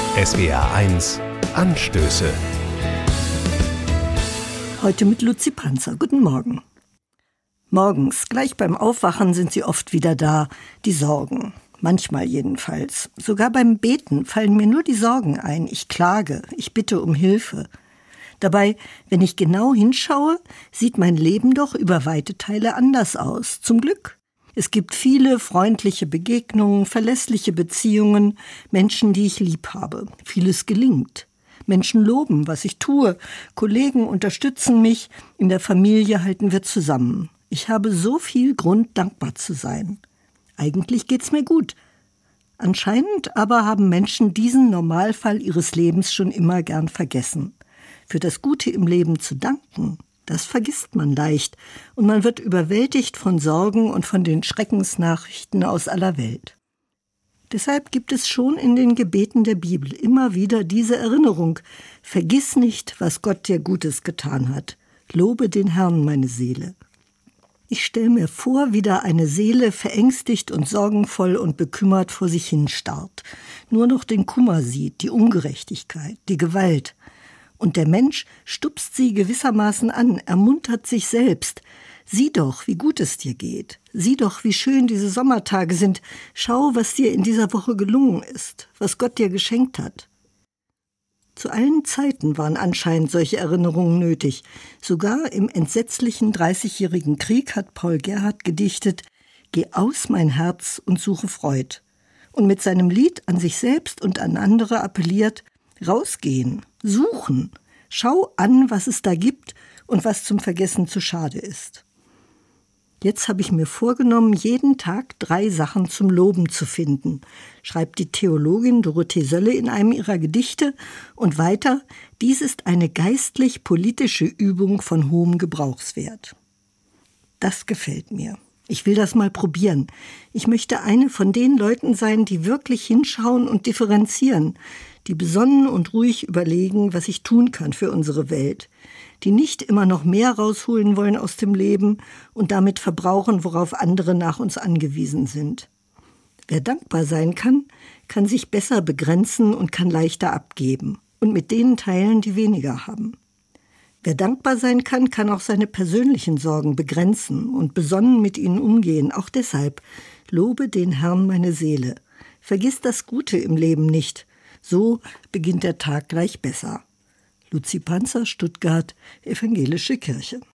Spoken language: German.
SWR1 Anstöße. Heute mit Luzi Panzer. Guten Morgen. Morgens, gleich beim Aufwachen, sind sie oft wieder da, die Sorgen. Manchmal jedenfalls. Sogar beim Beten fallen mir nur die Sorgen ein. Ich klage, ich bitte um Hilfe. Dabei, wenn ich genau hinschaue, sieht mein Leben doch über weite Teile anders aus. Zum Glück. Es gibt viele freundliche Begegnungen, verlässliche Beziehungen, Menschen, die ich lieb habe. Vieles gelingt. Menschen loben, was ich tue. Kollegen unterstützen mich. In der Familie halten wir zusammen. Ich habe so viel Grund, dankbar zu sein. Eigentlich geht's mir gut. Anscheinend aber haben Menschen diesen Normalfall ihres Lebens schon immer gern vergessen. Für das Gute im Leben zu danken, das vergisst man leicht und man wird überwältigt von Sorgen und von den Schreckensnachrichten aus aller Welt. Deshalb gibt es schon in den Gebeten der Bibel immer wieder diese Erinnerung: Vergiss nicht, was Gott dir Gutes getan hat. Lobe den Herrn, meine Seele. Ich stelle mir vor, wie da eine Seele verängstigt und sorgenvoll und bekümmert vor sich hinstarrt, nur noch den Kummer sieht, die Ungerechtigkeit, die Gewalt. Und der Mensch stupst sie gewissermaßen an, ermuntert sich selbst. Sieh doch, wie gut es dir geht. Sieh doch, wie schön diese Sommertage sind. Schau, was dir in dieser Woche gelungen ist, was Gott dir geschenkt hat. Zu allen Zeiten waren anscheinend solche Erinnerungen nötig. Sogar im entsetzlichen 30-jährigen Krieg hat Paul Gerhardt gedichtet: Geh aus, mein Herz, und suche Freud. Und mit seinem Lied an sich selbst und an andere appelliert: Rausgehen, suchen, schau an, was es da gibt und was zum Vergessen zu schade ist. Jetzt habe ich mir vorgenommen, jeden Tag 3 Sachen zum Loben zu finden, schreibt die Theologin Dorothee Sölle in einem ihrer Gedichte. Und weiter: Dies ist eine geistlich-politische Übung von hohem Gebrauchswert. Das gefällt mir. Ich will das mal probieren. Ich möchte eine von den Leuten sein, die wirklich hinschauen und differenzieren, die besonnen und ruhig überlegen, was ich tun kann für unsere Welt, die nicht immer noch mehr rausholen wollen aus dem Leben und damit verbrauchen, worauf andere nach uns angewiesen sind. Wer dankbar sein kann, kann sich besser begrenzen und kann leichter abgeben und mit denen teilen, die weniger haben. Wer dankbar sein kann, kann auch seine persönlichen Sorgen begrenzen und besonnen mit ihnen umgehen. Auch deshalb: Lobe den Herrn, meine Seele. Vergiss das Gute im Leben nicht. So beginnt der Tag gleich besser. Luzi Panzer, Stuttgart, Evangelische Kirche.